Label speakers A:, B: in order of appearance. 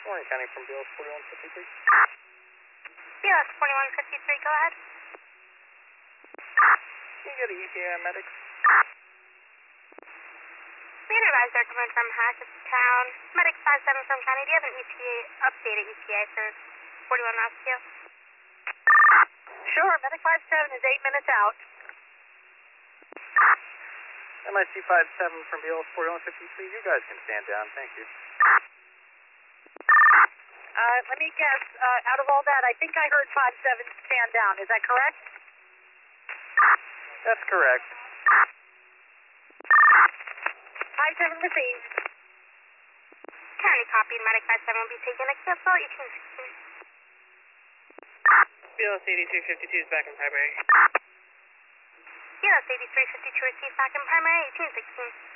A: Warren County from BLS 4153.
B: BLS 4153, go ahead.
A: Can you get an ETA medics?
B: We had advised they're coming from Hackettstown. Medic 57 from County. Do you have an ETA, updated ETA for 41 Rescue?
C: Sure, Medic 57 is 8 minutes out.
A: MIC 57 from BLS 4153, you guys can stand down, thank you.
C: Let me guess, out of all that, I think I heard 57 stand down. Is that correct?
A: That's correct.
C: 57 received.
B: County copied. Medic 57 will be taking a cancel 1816.
D: BLS 8352 is back in primary.
B: BLS 8352 received back in primary 1816.